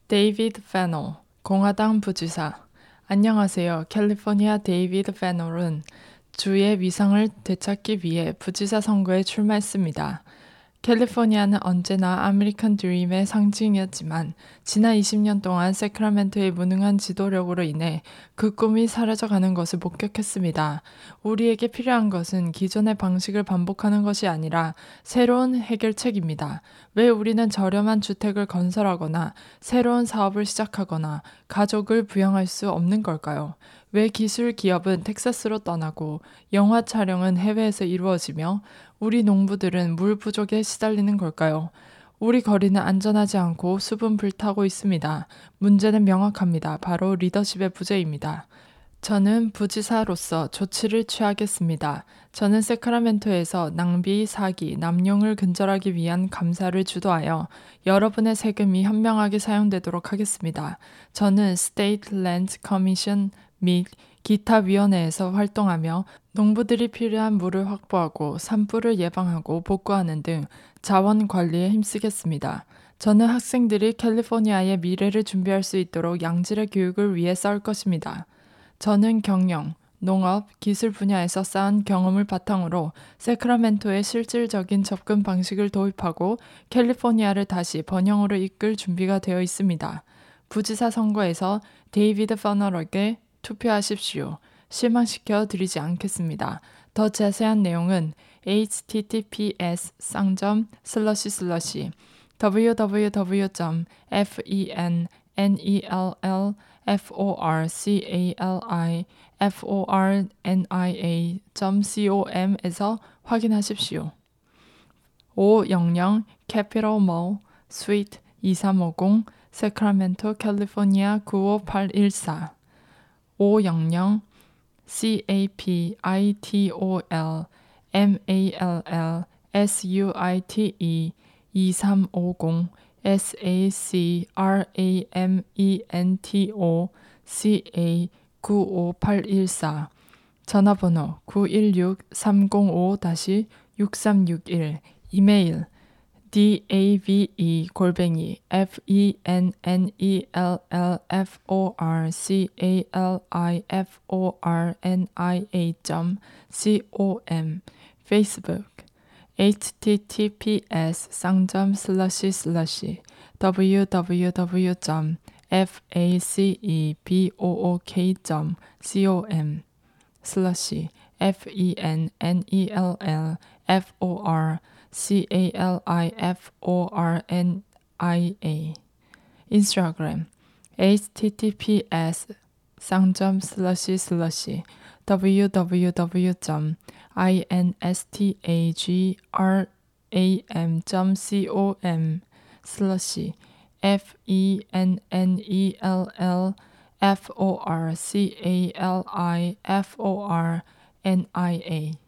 데이비드 페놀, 공화당 부지사. 안녕하세요. 캘리포니아 데이비드 페놀은 주의 위상을 되찾기 위해 부지사 선거에 출마했습니다. 캘리포니아는 언제나 아메리칸 드림의 상징이었지만 지난 20년 동안 세크라멘토의 무능한 지도력으로 인해 그 꿈이 사라져가는 것을 목격했습니다. 우리에게 필요한 것은 기존의 방식을 반복하는 것이 아니라 새로운 해결책입니다. 왜 우리는 저렴한 주택을 건설하거나 새로운 사업을 시작하거나 가족을 부양할 수 없는 걸까요? 왜 기술 기업은 텍사스로 떠나고 영화 촬영은 해외에서 이루어지며 우리 농부들은 물 부족에 시달리는 걸까요? 우리 거리는 안전하지 않고 숲은 불타고 있습니다. 문제는 명확합니다. 바로 리더십의 부재입니다. 저는 부지사로서 조치를 취하겠습니다. 저는 세크라멘토에서 낭비, 사기, 남용을 근절하기 위한 감사를 주도하여 여러분의 세금이 현명하게 사용되도록 하겠습니다. 저는 스테이트 랜드 커미션 및 기타 위원회에서 활동하며 농부들이 필요한 물을 확보하고 산불을 예방하고 복구하는 등 자원 관리에 힘쓰겠습니다. 저는 학생들이 캘리포니아의 미래를 준비할 수 있도록 양질의 교육을 위해 싸울 것입니다. 저는 경영, 농업, 기술 분야에서 쌓은 경험을 바탕으로 세크라멘토의 실질적인 접근 방식을 도입하고 캘리포니아를 다시 번영으로 이끌 준비가 되어 있습니다. 부지사 선거에서 데이비드 페놀에게 투표하십시오. 실망시켜 드리지 않겠습니다. 더 자세한 내용은 https://www.fenelfornia.com에서 확인하십시오. 500 Capitol Mall, Suite 2350, 세크라멘토, 캘리포니아 95814 500 CAPITOL MALLSUITE 2350 SACRAMENTO CA 95814 전화번호 916-305-6361 이메일 dave@fenelforcalifornia.com 페이스북 https://www.facebook.com FENELFORCALIFORNIA 인스타그램 https://www.instagram.com/FENELFORCALIFORNIA